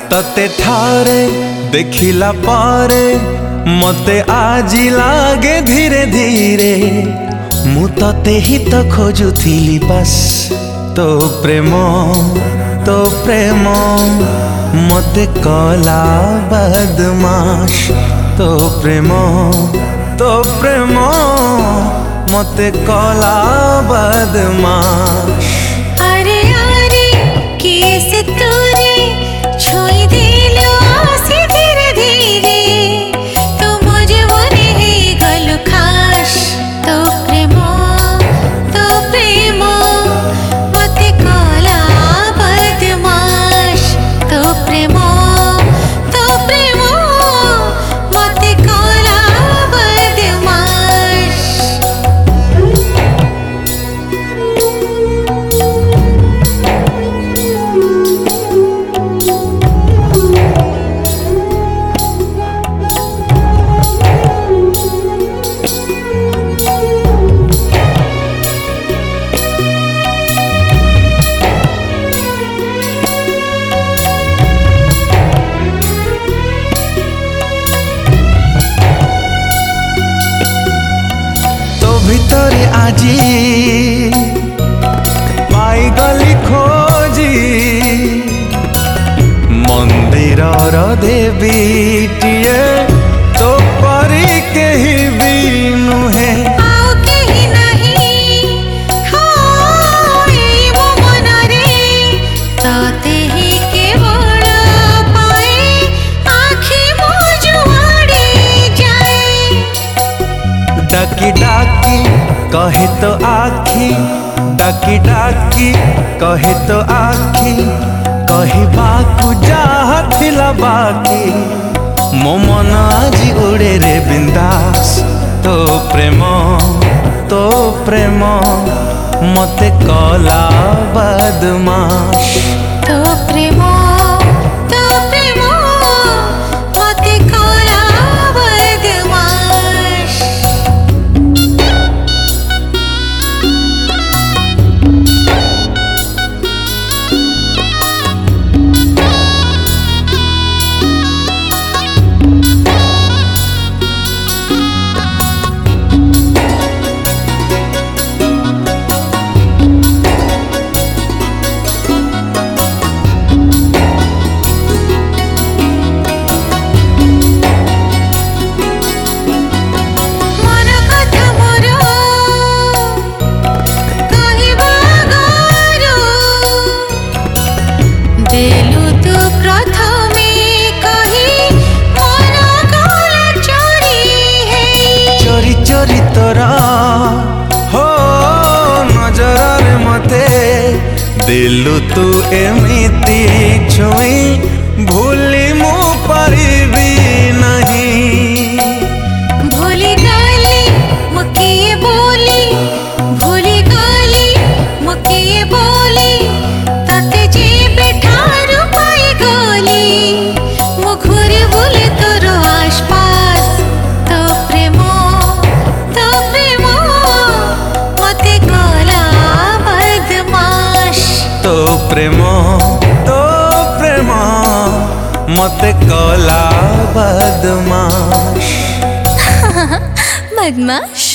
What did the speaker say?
तते ठारे देखिला पारे मते आजी लागे धीरे धीरे मु तते ही तो खोजुथिली बस तो प्रेम मते कला बदमाश तो प्रेम मते कला बदमाश। अरे अरे कैसे तूने छोई दिलो आसे धीरे धीरे तो मुझे मोरे ही गलु खास तो प्रेम मते कला बदमाश तो प्रेम मते कला बदमाश। भितरे आजी पाई गली खोजी मंदिर देवीटीए तो परी केही भी नुहे आओ केही नहीं हो मो मनरे तते ही केवल पाए आँखी मो जुआड़े जाए। डाकी डाकी कहे तो आखी डाकी डाकी कहे तो आखी कहबाकू जहा थिला बाकी मो मन आजी उड़े रे बिंदास तो प्रेम मते कला बदमाश तो प्रेम मते कला बदमाश। चोरी तोरा हो नजर मते दिलु तू एमिति छुई भूली मु परिबी नहीं। भूली गली मुकिए बोली भूली गली मुकिए बोली तते जे बेठारू पाई गली मुखुरी बोले तोरो आसपास तो प्रेम मते कला बदमाश तो प्रेम मते कला बदमाश। बदमाश।